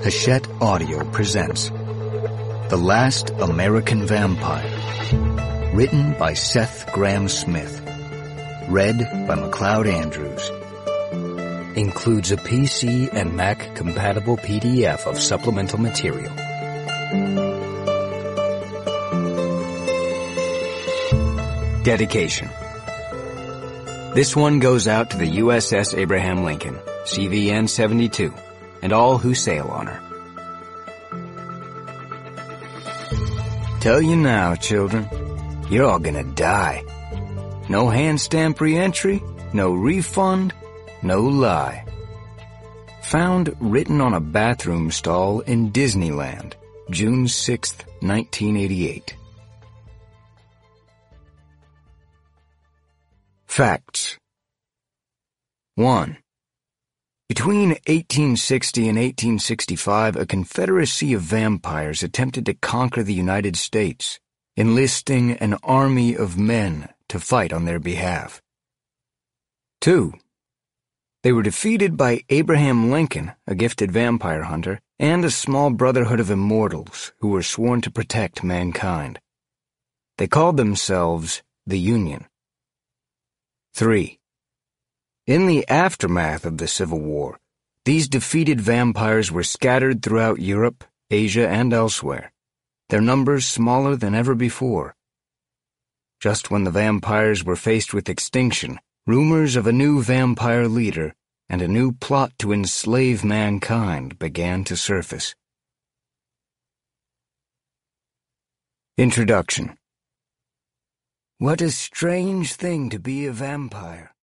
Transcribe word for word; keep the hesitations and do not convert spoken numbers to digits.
Hachette Audio presents The Last American Vampire, written by Seth Grahame-Smith, read by MacLeod Andrews. Includes a P C and Mac compatible P D F of supplemental material. Dedication. This one goes out to the U S S Abraham Lincoln, C V N seventy-two, and all who sail on her. Tell you now, children, you're all gonna die. No hand stamp re-entry, no refund, no lie. Found written on a bathroom stall in Disneyland, June sixth, nineteen eighty-eight. Facts. one. Between eighteen sixty and eighteen sixty-five, a confederacy of vampires attempted to conquer the United States, enlisting an army of men to fight on their behalf. two. They were defeated by Abraham Lincoln, a gifted vampire hunter, and a small brotherhood of immortals who were sworn to protect mankind. They called themselves the Union. three. In the aftermath of the Civil War, these defeated vampires were scattered throughout Europe, Asia, and elsewhere, their numbers smaller than ever before. Just when the vampires were faced with extinction, rumors of a new vampire leader and a new plot to enslave mankind began to surface. Introduction. What a strange thing to be a vampire.